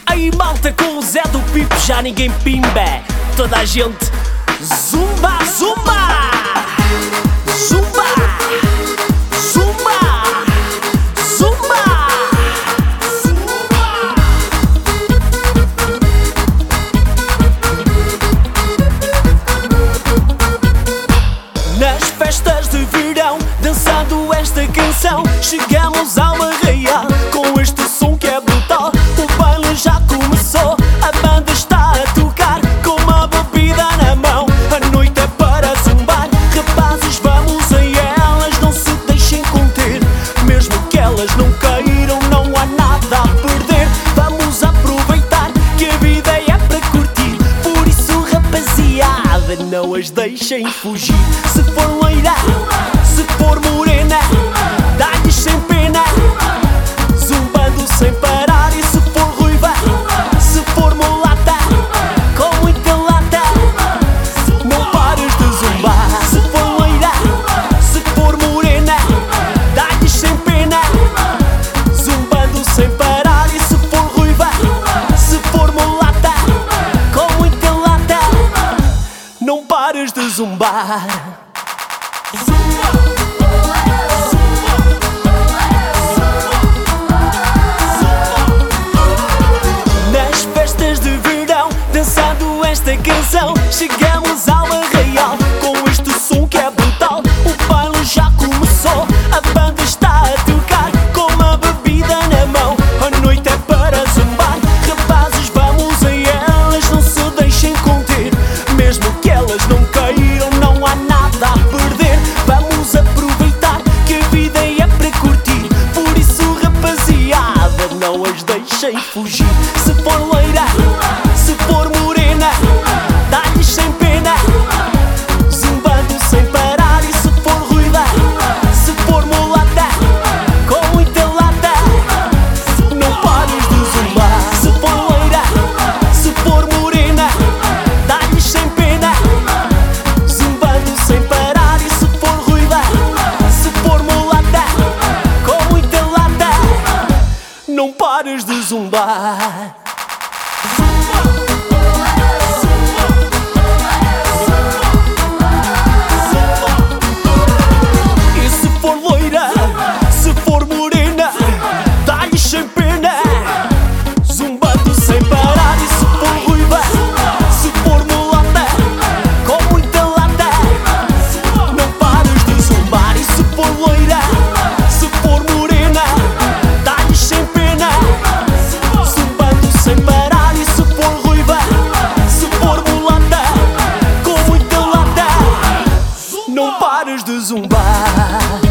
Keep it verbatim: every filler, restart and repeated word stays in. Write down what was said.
Aí malta, com o Zé do Pipo já ninguém pimba. Toda a gente zumba, zumba, zumba, zumba, zumba, zumba. Nas festas de verão, dançando esta canção, chegamos ao arraial com este som que é brutal. O baile já começou, a banda está a tocar com uma bebida na mão. A noite é para zumbar, rapazes, vamos a elas, não se deixem conter. Mesmo que elas não queiram, não há nada a perder. Vamos aproveitar que a vida é para curtir. Por isso, rapaziada, não as deixem fugir. Se for loira, se for morena, dá-lhes sem pena, zumbando sem parar. E se for ruiva, se for mulata, com muita lata, não pares de zumbar. Se for loira, se for morena, dá-lhes sem pena, zumbando sem parar. E se for ruiva, se for mulata, com muita lata, não pares de zumbar. Nas festas de verão, dançando esta canção, chegamos ao arraial com este som que é brutal. O baile já começou, a banda está a tocar com uma bebida na mão. A noite é para zumbar, rapazes, vamos a elas, não se deixem conter. Mesmo que elas não queiram, não há nada a perder. Vamos aproveitar que a vida é para curtir. Por isso, rapaziada, não as deixem fugir. Se for loira, se for morena, dá-lhes sem pena, zumbando sem parar. E se for ruiva, se for mulata, com muita lata, não pares de zumbar. Se for loira, se for morena, dá-lhes sem pena, zumbando sem parar. E se for ruiva, se for mulata, com muita lata, não pares de zumbar. E se for loira, se for morena, dá-lhes sem pena, zumbando sem parar. E se for ruiva, se for mulata, com muita lata, não pares de zumbar. E se for loira, se for morena, dá-lhes sem pena, zumbando sem parar. E se for ruiva, se for mulata, com muita lata, não pares de zumbar.